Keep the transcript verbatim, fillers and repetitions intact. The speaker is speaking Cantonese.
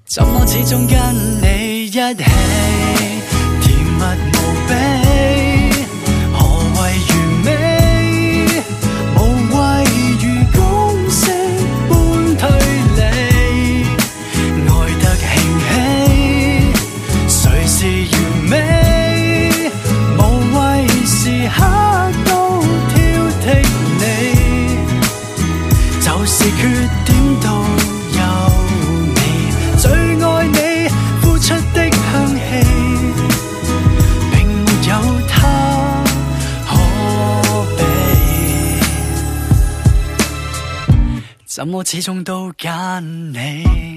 怎麼始終跟你一起，甜蜜無比，何謂完美？無謂如公式般推理，愛得興起，誰是完美？無謂時刻都挑剔你，就是缺點都有你，最愛你付出的香氣，並沒有他可比，怎麼始終都揀你？